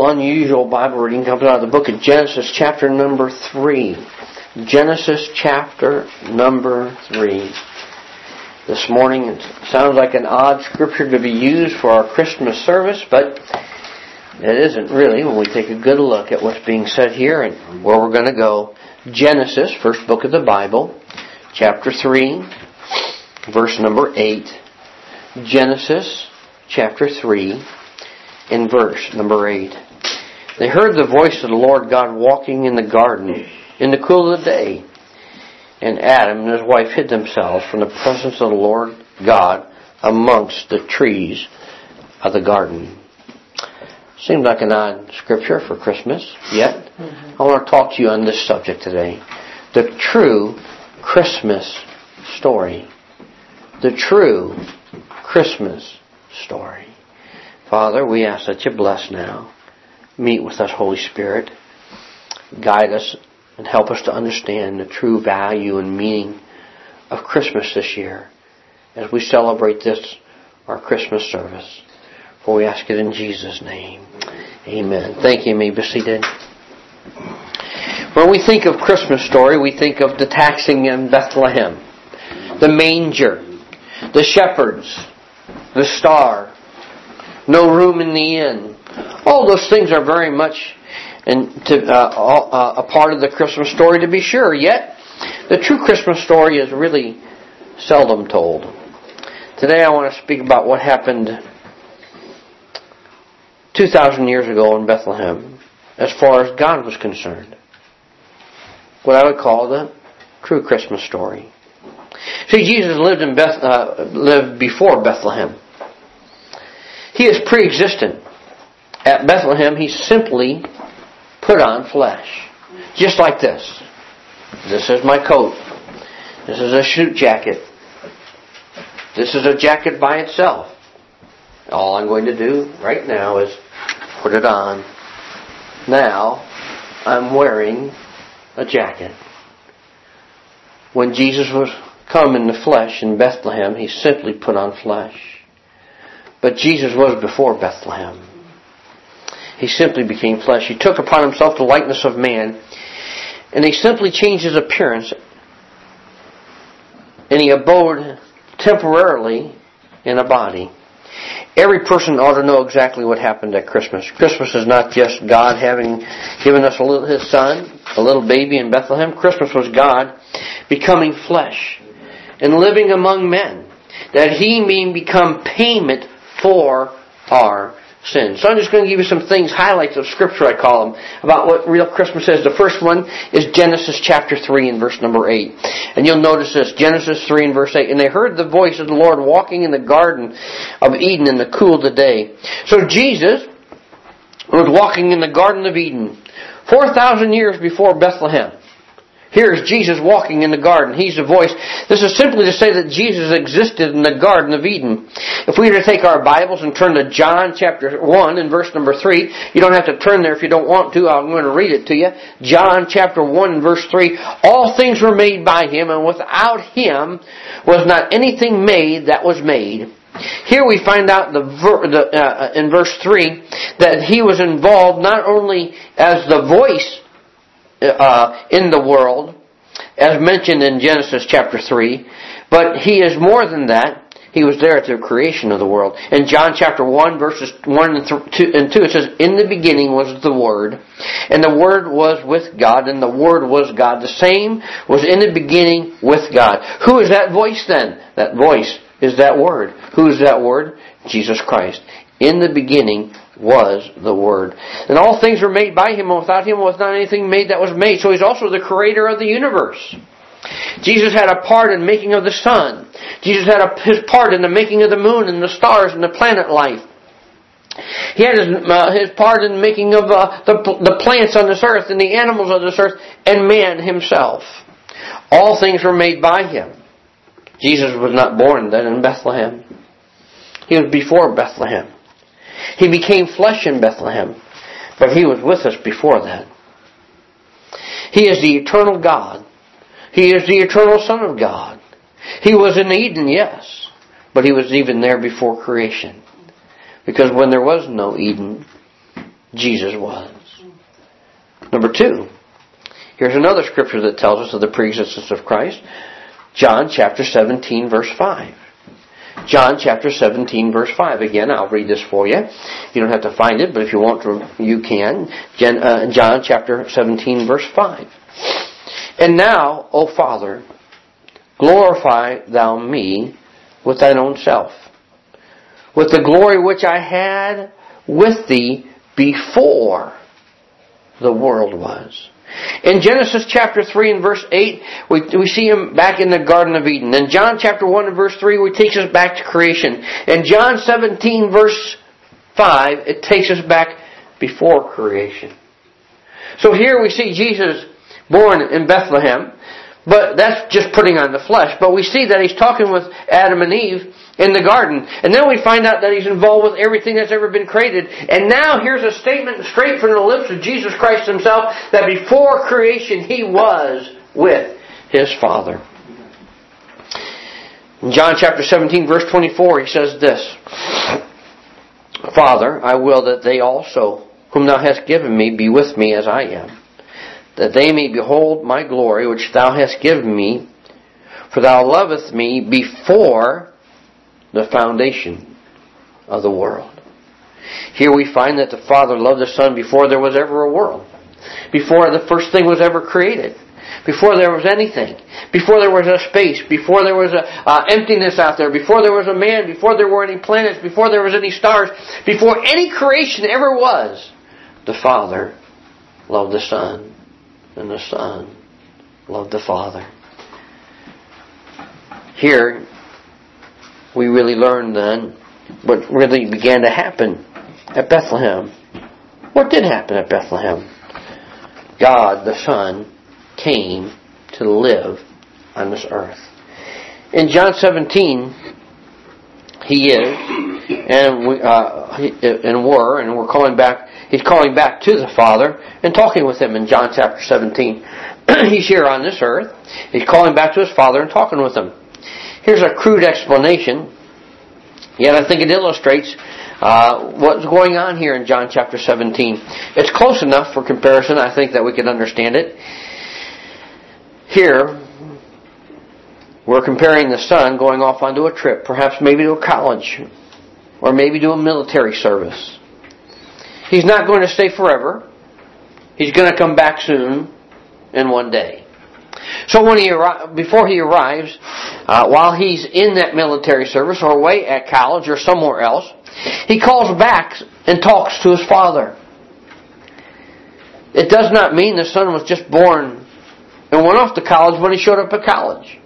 unusual Bible reading comes out of the book of Genesis chapter number 3. Genesis chapter number 3. This morning it sounds like an odd scripture to be used for our Christmas service, but it isn't really when we take a good look at what's being said here and where we're going to go. Genesis, first book of the Bible, chapter 3, verse number 8. Genesis chapter 3, in verse number 8. They heard the voice of the Lord God walking in the garden in the cool of the day. And Adam and his wife hid themselves from the presence of the Lord God amongst the trees of the garden. Seems like an odd scripture for Christmas, yet I want to talk to you on this subject today. The true Christmas story. The true Christmas story. Father, we ask that you bless now. Meet with us, Holy Spirit. Guide us and help us to understand the true value and meaning of Christmas this year as we celebrate this, our Christmas service. For we ask it in Jesus' name. Amen. Thank you. You may be seated. When we think of Christmas story, we think of the taxing in Bethlehem, the manger, the shepherds, the star, no room in the inn. All those things are very much a part of the Christmas story, to be sure. Yet, the true Christmas story is really seldom told. Today I want to speak about what happened 2,000 years ago in Bethlehem as far as God was concerned. What I would call the true Christmas story. See, Jesus lived before Bethlehem. He is pre-existent. At Bethlehem, he simply put on flesh. Just like this. This is my coat. This is a suit jacket. This is a jacket by itself. All I'm going to do right now is put it on. Now, I'm wearing a jacket. When Jesus was come in the flesh in Bethlehem, he simply put on flesh. But Jesus was before Bethlehem. He simply became flesh. He took upon himself the likeness of man, and he simply changed his appearance, and he abode temporarily in a body. Every person ought to know exactly what happened at Christmas. Christmas is not just God having given us His Son, a little baby in Bethlehem. Christmas was God becoming flesh and living among men, that He may become payment for our sins. So I'm just going to give you some things, highlights of Scripture I call them, about what real Christmas is. The first one is Genesis chapter 3 and verse number 8. And you'll notice this, Genesis 3 and verse 8. And they heard the voice of the Lord walking in the garden of Eden in the cool of the day. So Jesus was walking in the garden of Eden 4,000 years before Bethlehem. Here's Jesus walking in the garden. He's the voice. This is simply to say that Jesus existed in the Garden of Eden. If we were to take our Bibles and turn to John chapter 1 and verse number 3, you don't have to turn there if you don't want to. I'm going to read it to you. John chapter 1 and verse 3. All things were made by Him, and without Him was not anything made that was made. Here we find out in verse 3 that He was involved not only as the voice in the world, as mentioned in Genesis chapter 3, but He is more than that. He was there at the creation of the world. In John chapter 1, verses 1 and 2, it says, In the beginning was the Word, and the Word was with God, and the Word was God. The same was in the beginning with God. Who is that voice then? That voice is that Word. Who is that Word? Jesus Christ. In the beginning was the Word. And all things were made by Him, and without Him was not anything made that was made. So He's also the creator of the universe. Jesus had a part in the making of the sun. Jesus had His part in the making of the moon and the stars and the planet life. He had His part in the making of the plants on this earth and the animals on this earth and man himself. All things were made by Him. Jesus was not born then in Bethlehem. He was before Bethlehem. He became flesh in Bethlehem, but He was with us before that. He is the eternal God. He is the eternal Son of God. He was in Eden, yes, but He was even there before creation. Because when there was no Eden, Jesus was. Number 2. Here's another scripture that tells us of the preexistence of Christ. John chapter 17 verse 5. John chapter 17 verse 5. Again, I'll read this for you. You don't have to find it, but if you want to, you can. John chapter 17 verse 5. And now, O Father, glorify thou me with thine own self, with the glory which I had with thee before the world was. In Genesis chapter 3 and verse 8, we see him back in the Garden of Eden. In John chapter 1 and verse 3, it takes us back to creation. In John 17 verse 5, it takes us back before creation. So here we see Jesus born in Bethlehem, but that's just putting on the flesh. But we see that he's talking with Adam and Eve in the garden. And then we find out that he's involved with everything that's ever been created. And now here's a statement straight from the lips of Jesus Christ himself that before creation he was with his Father. In John chapter 17 verse 24 he says this, Father, I will that they also, whom thou hast given me, be with me as I am, that they may behold my glory which thou hast given me, for thou lovest me before the foundation of the world. Here we find that the Father loved the Son before there was ever a world. Before the first thing was ever created. Before there was anything. Before there was a space. Before there was a emptiness out there. Before there was a man. Before there were any planets. Before there was any stars. Before any creation ever was, the Father loved the Son. And the Son loved the Father. Here, we really learn then what really began to happen at Bethlehem. What did happen at Bethlehem? God, the Son, came to live on this earth. In John 17, he is, and we're calling back. He's calling back to the Father and talking with him in John chapter 17. He's here on this earth. He's calling back to his Father and talking with him. Here's a crude explanation, yet I think it illustrates what's going on here in John chapter 17. It's close enough for comparison, I think, that we can understand it. Here, we're comparing the Son going off onto a trip, perhaps maybe to a college, or maybe to a military service. He's not going to stay forever. He's going to come back soon, in one day. So before he arrives, while he's in that military service or away at college or somewhere else, he calls back and talks to his Father. It does not mean the Son was just born and went off to college when he showed up at college,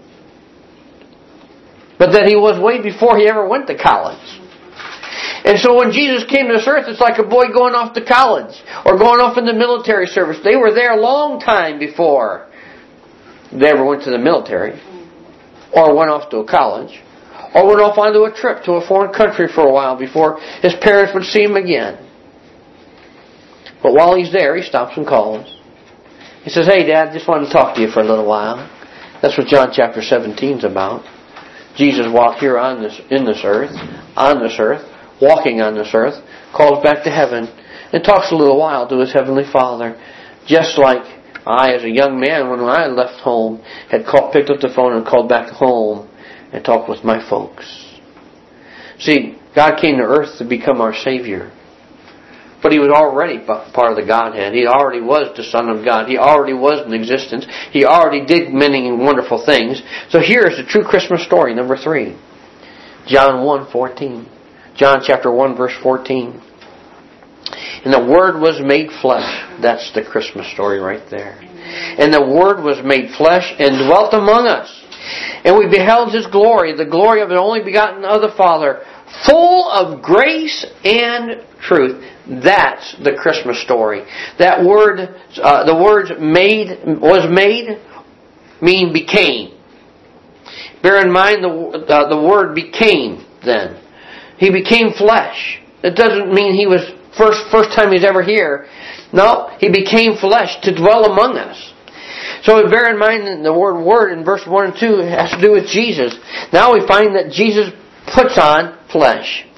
but that he was way before he ever went to college. And so when Jesus came to this earth, it's like a boy going off to college or going off in the military service. They were there a long time before they ever went to the military, or went off to a college, or went off onto a trip to a foreign country for a while before his parents would see him again. But while he's there, he stops and calls. He says, "Hey, Dad, just wanted to talk to you for a little while." That's what John chapter 17 is about. Jesus walked here on this earth, walking on this earth, calls back to heaven, and talks a little while to his heavenly Father, just like I, as a young man, when I left home, had picked up the phone and called back home and talked with my folks. See, God came to earth to become our Savior. But He was already part of the Godhead. He already was the Son of God. He already was in existence. He already did many wonderful things. So here is the true Christmas story, number 3. John 1:14. John chapter 1, verse 14. And the Word was made flesh. That's the Christmas story right there. And the Word was made flesh and dwelt among us. And we beheld His glory, the glory of the only begotten of the Father, full of grace and truth. That's the Christmas story. That word, the words was made, mean became. Bear in mind the word became then. He became flesh. It doesn't mean He was first time He's ever here. No, He became flesh to dwell among us. So bear in mind that the word in verse 1 and 2 has to do with Jesus. Now we find that Jesus puts on flesh.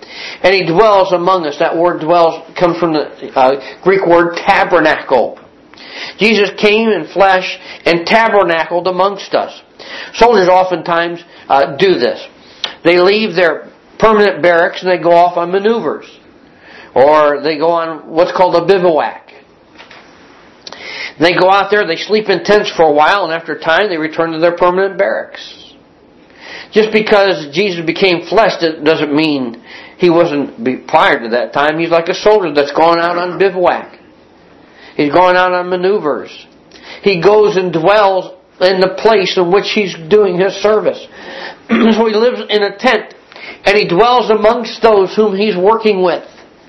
And He dwells among us. That word dwells comes from the Greek word tabernacle. Jesus came in flesh and tabernacled amongst us. Soldiers oftentimes do this. They leave their permanent barracks and they go off on maneuvers. Or they go on what's called a bivouac. They go out there, they sleep in tents for a while, and after a time they return to their permanent barracks. Just because Jesus became flesh doesn't mean He wasn't prior to that time. He's like a soldier that's gone out on bivouac. He's going out on maneuvers. He goes and dwells in the place in which He's doing His service. So He lives in a tent, and He dwells amongst those whom He's working with.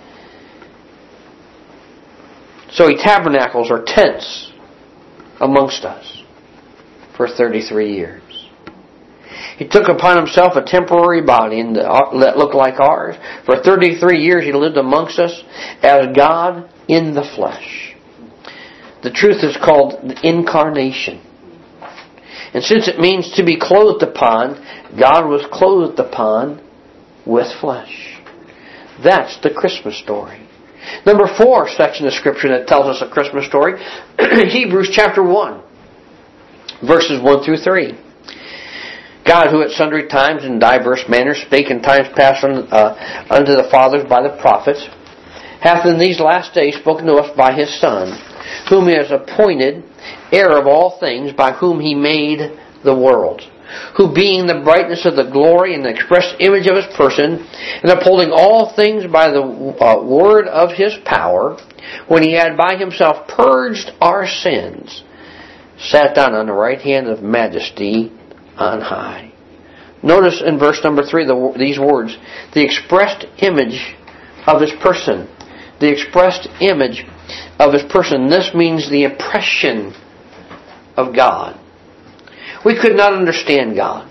So He tabernacles or tents amongst us for 33 years. He took upon Himself a temporary body that looked like ours. For 33 years He lived amongst us as God in the flesh. The truth is called the incarnation. And since it means to be clothed upon, God was clothed upon with flesh. That's the Christmas story. Number 4 section of Scripture that tells us a Christmas story, Hebrews chapter 1, verses 1 through 3. God, who at sundry times and diverse manners spake in times past unto the fathers by the prophets, hath in these last days spoken to us by His Son, whom He has appointed heir of all things, by whom He made the world, who being the brightness of the glory and the express image of His person, and upholding all things by the word of His power, when He had by Himself purged our sins, sat down on the right hand of majesty on high. Notice in verse number 3 these words, the expressed image of His person. The expressed image of His person. This means the impression of God. We could not understand God.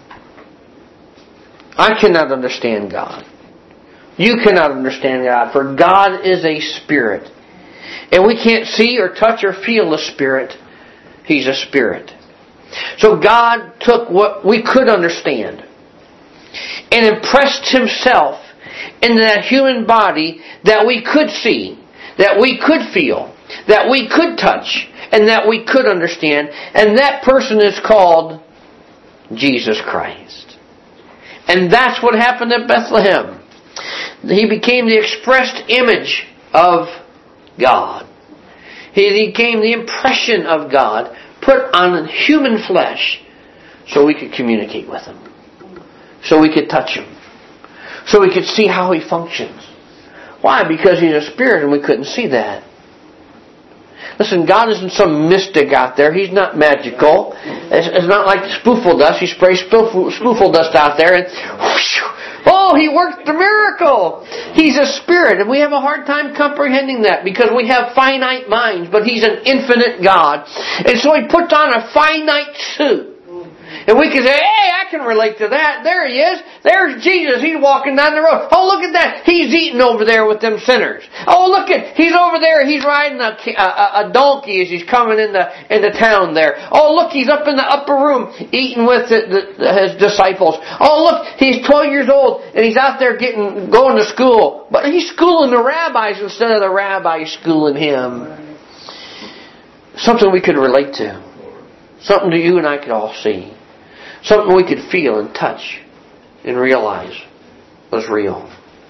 I cannot understand God. You cannot understand God, for God is a spirit. And we can't see or touch or feel the Spirit. He's a spirit. So God took what we could understand and impressed Himself into that human body that we could see, that we could feel, that we could touch, and that we could understand. And that person is called Jesus Christ. And that's what happened at Bethlehem. He became the expressed image of God. He became the impression of God put on human flesh so we could communicate with Him. So we could touch Him. So we could see how He functions. Why? Because He's a spirit and we couldn't see that. Listen, God isn't some mystic out there. He's not magical. It's not like spoofle dust. He sprays spoofle dust out there and whoosh, oh, He worked the miracle. He's a spirit, and we have a hard time comprehending that because we have finite minds, but He's an infinite God. And so He puts on a finite suit. And we can say, hey, I can relate to that. There He is. There's Jesus. He's walking down the road. Oh, look at that. He's eating over there with them sinners. Oh, look at, He's over there. He's riding a donkey as He's coming into town there. Oh, look, He's up in the upper room eating with His disciples. Oh, look, He's 12 years old and He's out there going to school. But He's schooling the rabbis instead of the rabbis schooling Him. Something we could relate to. Something that you and I could all see. Something we could feel and touch and realize was real.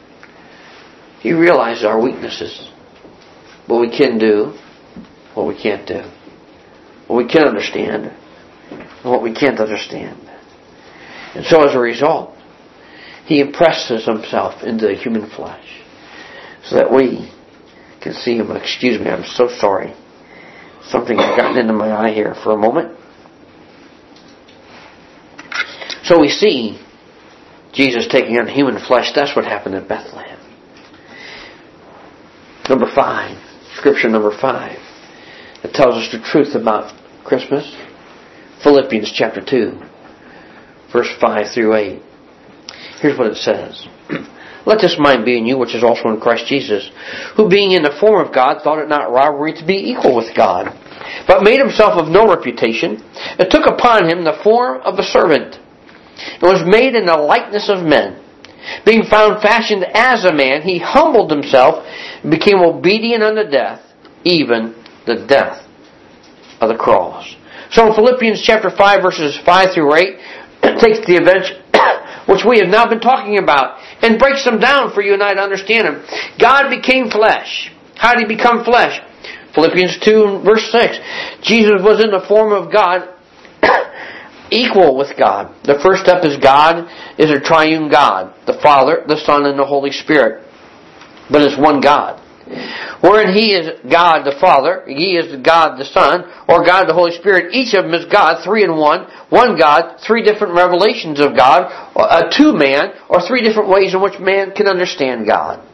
He realized our weaknesses. What we can do, what we can't do. What we can understand, and what we can't understand. And so as a result, He impresses Himself into the human flesh so that we can see Him. Excuse me, I'm so sorry. Something has gotten into my eye here for a moment. So we see Jesus taking on human flesh. That's what happened at Bethlehem. Number 5. Scripture number 5. That tells us the truth about Christmas. Philippians chapter 2. Verse 5 through 8. Here's what it says. Let this mind be in you, which is also in Christ Jesus, who being in the form of God, thought it not robbery to be equal with God, but made Himself of no reputation, and took upon Him the form of a servant, and was made in the likeness of men. Being found fashioned as a man, He humbled Himself and became obedient unto death, even the death of the cross. So in Philippians chapter 5, verses 5 through 8, it takes the events which we have now been talking about and breaks them down for you and I to understand them. God became flesh. How did He become flesh? Philippians 2 verse 6. Jesus was in the form of God, equal with God. The first step is God is a triune God. The Father, the Son, and the Holy Spirit. But it's one God. Wherein He is God the Father, He is God the Son, or God the Holy Spirit. Each of them is God, three in one. One God, three different revelations of God, to man, or three different ways in which man can understand God.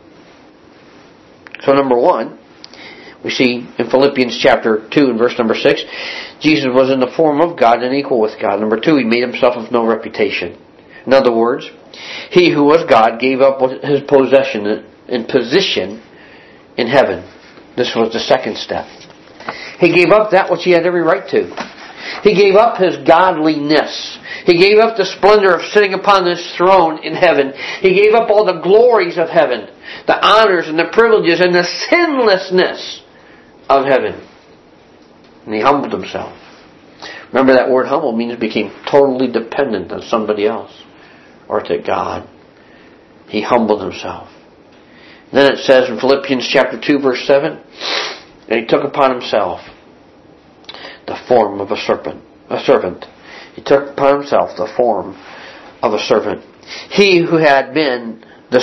So number one, we see in Philippians chapter 2 and verse number 6, Jesus was in the form of God and equal with God. Number 2, He made Himself of no reputation. In other words, He who was God gave up His possession and position in heaven. This was the second step. He gave up that which He had every right to. He gave up His godliness. He gave up the splendor of sitting upon His throne in heaven. He gave up all the glories of heaven, the honors and the privileges and the sinlessness of heaven. And He humbled Himself. Remember, that word humble means became totally dependent on somebody else or to God. He humbled Himself. Then it says in Philippians chapter 2 verse 7, and He took upon Himself the form of a servant. He took upon Himself the form of a servant. He who had been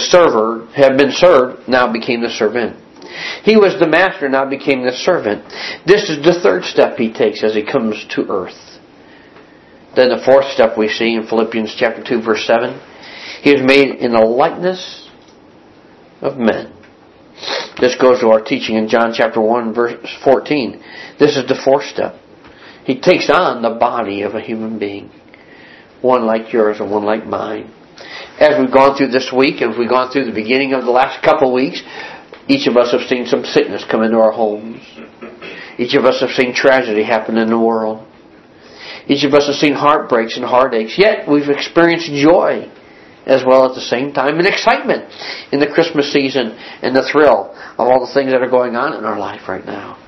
served, now became the servant. He was the master, now became the servant. This is the third step He takes as He comes to earth. Then the fourth step we see in Philippians chapter 2 verse 7, He was made in the likeness of men. This goes to our teaching in John chapter 1 verse 14. This is the fourth step. He takes on the body of a human being. One like yours and one like mine. As we've gone through this week, and as we've gone through the beginning of the last couple of weeks, each of us have seen some sickness come into our homes. Each of us have seen tragedy happen in the world. Each of us have seen heartbreaks and heartaches. Yet we've experienced joy as well at the same time, and excitement in the Christmas season and the thrill of all the things that are going on in our life right now.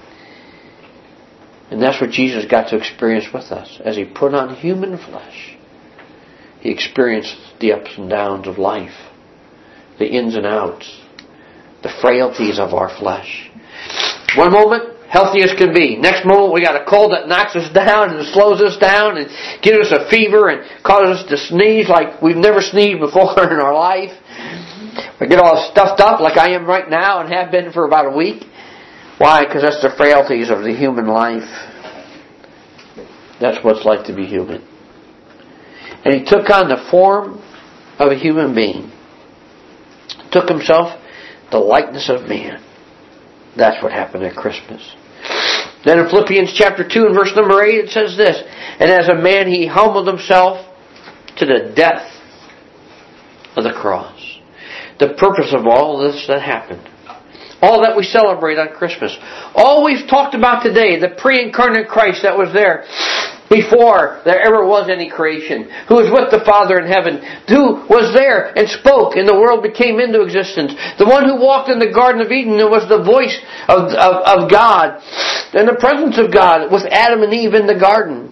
And that's what Jesus got to experience with us. As He put on human flesh, He experienced the ups and downs of life, the ins and outs, the frailties of our flesh. One moment, healthy as can be. Next moment, we got a cold that knocks us down and slows us down and gives us a fever and causes us to sneeze like we've never sneezed before in our life. We get all stuffed up like I am right now and have been for about a week. Why? Because that's the frailties of the human life. That's what it's like to be human. And He took on the form of a human being. Took Himself the likeness of man. That's what happened at Christmas. Then in Philippians chapter 2 and verse number 8 it says this, and as a man He humbled Himself to the death of the cross. The purpose of all this that happened, all that we celebrate on Christmas, all we've talked about today, the pre-incarnate Christ that was there before there ever was any creation, who was with the Father in heaven, who was there and spoke and the world became into existence, the one who walked in the Garden of Eden and was the voice of God and the presence of God with Adam and Eve in the garden.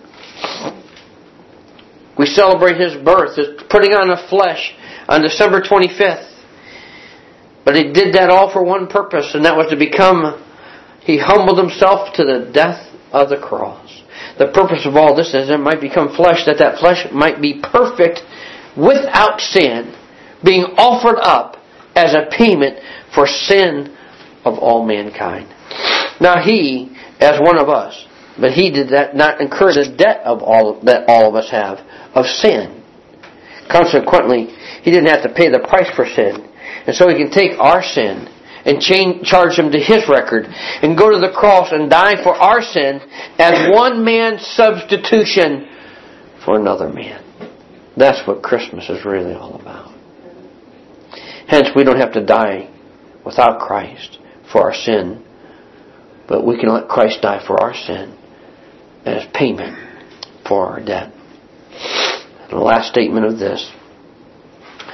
We celebrate His birth, His putting on of flesh on December 25th. But He did that all for one purpose, and that was to become, He humbled Himself to the death of the cross. The purpose of all this is it might become flesh, that flesh might be perfect without sin, being offered up as a payment for sin of all mankind. Now He, as one of us, but He did that not incur the debt of that all of us have of sin. Consequently, He didn't have to pay the price for sin. And so He can take our sin and charge them to His record and go to the cross and die for our sin as one man's substitution for another man. That's what Christmas is really all about. Hence, we don't have to die without Christ for our sin, but we can let Christ die for our sin as payment for our debt. And the last statement of this,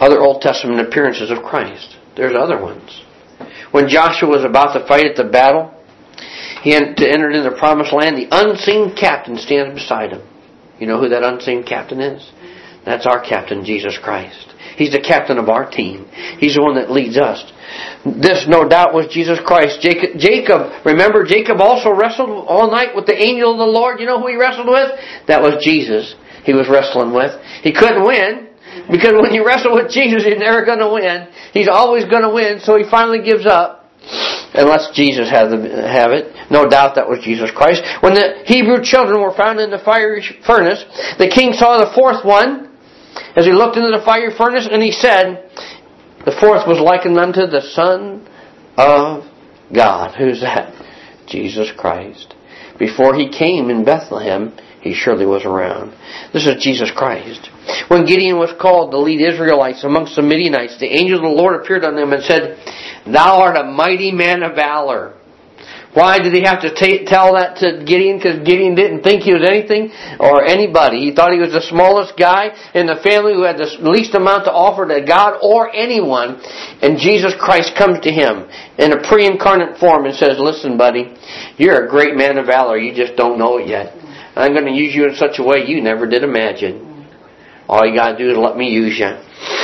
other Old Testament appearances of Christ. There's other ones. When Joshua was about to fight at the battle, he had to enter into the promised land, the unseen captain stands beside him. You know who that unseen captain is? That's our captain, Jesus Christ. He's the captain of our team. He's the one that leads us. This, no doubt, was Jesus Christ. Remember, Jacob also wrestled all night with the angel of the Lord. You know who he wrestled with? That was Jesus he was wrestling with. He couldn't win, because when you wrestle with Jesus, you're never going to win. He's always going to win, so he finally gives up. Unless Jesus have it. No doubt that was Jesus Christ. When the Hebrew children were found in the fiery furnace, the king saw the fourth one as he looked into the fiery furnace, and he said, the fourth was likened unto the Son of God. Who's that? Jesus Christ. Before he came in Bethlehem, he surely was around. This is Jesus Christ. When Gideon was called to lead Israelites amongst the Midianites, the angel of the Lord appeared unto him and said, Thou art a mighty man of valor. Why did he have to tell that to Gideon? Because Gideon didn't think he was anything or anybody. He thought he was the smallest guy in the family who had the least amount to offer to God or anyone. And Jesus Christ comes to him in a pre-incarnate form and says, Listen, buddy, you're a great man of valor. You just don't know it yet. I'm going to use you in such a way you never did imagine. All you got to do is let me use you.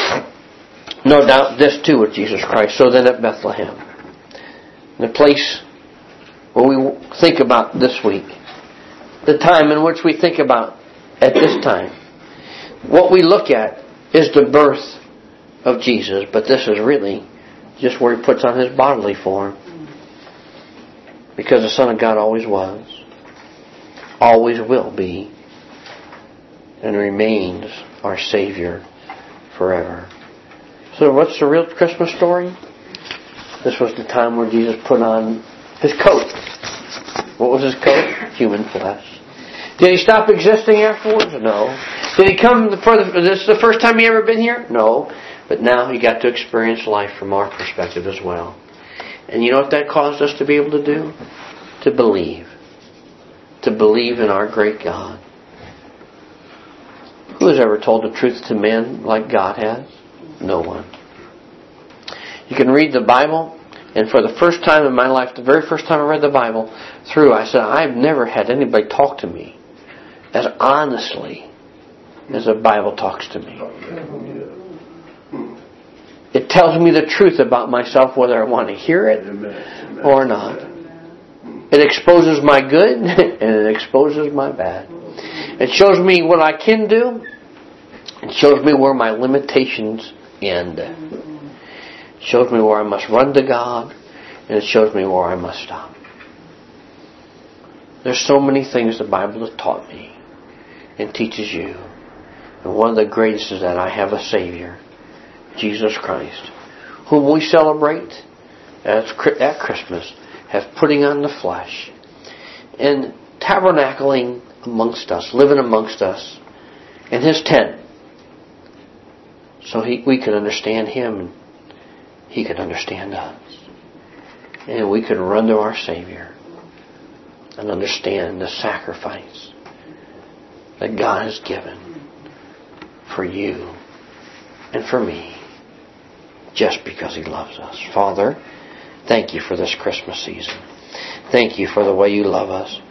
No doubt this too was Jesus Christ. So then at Bethlehem, the place where we think about this week, the time in which we think about at this time, what we look at is the birth of Jesus, but this is really just where he puts on his bodily form, because the Son of God always was, always will be, and remains our Savior forever. So what's the real Christmas story? This was the time where Jesus put on his coat. What was his coat? Human flesh. Did he stop existing afterwards? No. Did he come this is the first time he ever been here? No. But now he got to experience life from our perspective as well. And you know what that caused us to be able to do? To believe. To believe in our great God. Who has ever told the truth to men like God has? No one. You can read the Bible, and for the first time in my life, the very first time I read the Bible through, I said, I've never had anybody talk to me as honestly as the Bible talks to me. It tells me the truth about myself, whether I want to hear it or not. It exposes my good and it exposes my bad. It shows me what I can do. It shows me where my limitations end. It shows me where I must run to God, and it shows me where I must stop. There's so many things the Bible has taught me and teaches you. And one of the greatest is that I have a Savior, Jesus Christ, whom we celebrate at Christmas as putting on the flesh and tabernacling amongst us, living amongst us in His tent, so we could understand Him and He could understand us. And we could run to our Savior and understand the sacrifice that God has given for you and for me, just because He loves us. Father, thank You for this Christmas season. Thank You for the way You love us.